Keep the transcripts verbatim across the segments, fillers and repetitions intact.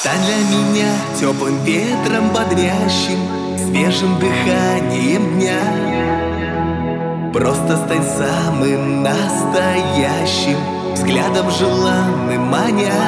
Стань для меня теплым ветром бодрящим, свежим дыханием дня. Просто стань самым настоящим, взглядом желанным маня.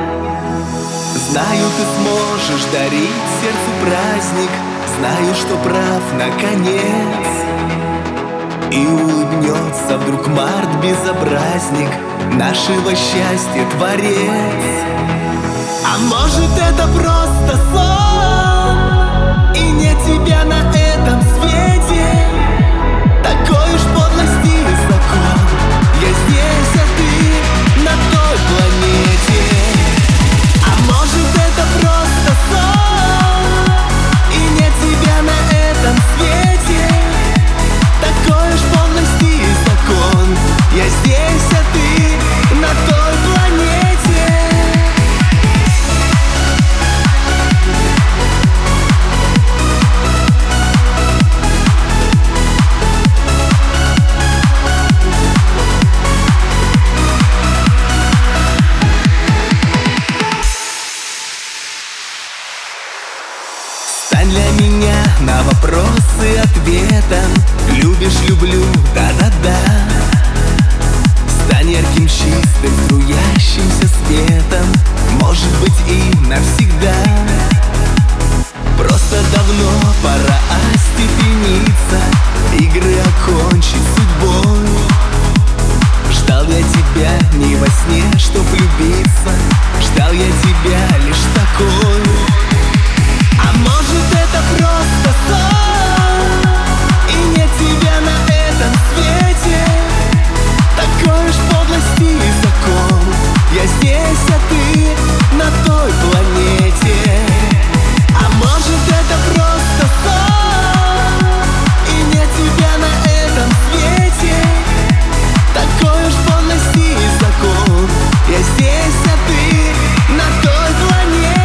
Знаю, ты сможешь дарить сердцу праздник, знаю, что прав наконец. И улыбнется вдруг март-безобразник, нашего счастья творец. А может, это просто сон, и нет тебя на этом свете. Такой уж подлости закон, я здесь, а ты на той планете. А может, это просто сон, и нет тебя на этом свете. Такой уж подлости закон, я здесь, а ты на той планете. Стань для меня на вопросы ответом. Любишь, люблю, да-да-да. Стань ярким, чистым, струящимся светом, может быть, и навсегда. Просто давно пора остепениться, игры окончить судьбой. Ждал я тебя не во сне, чтоб влюбиться, ждал я тебя лишь такой. А может, это просто сон, и нет тебя на этом свете. Такой уж подлости закон, я здесь, а ты на той планете. А может, это просто сон, и нет тебя на этом свете. Такой уж подлости закон, я здесь, а ты на той планете.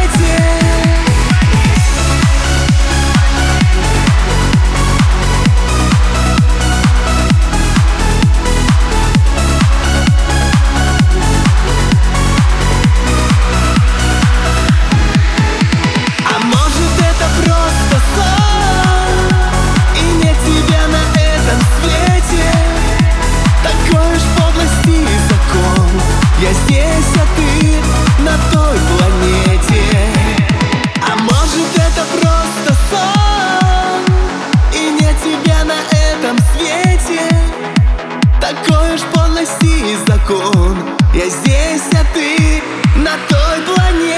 Я здесь, а ты на той планете. А может, это просто сон, и нет тебя на этом свете. Такой уж подлости закон, я здесь, а ты на той планете.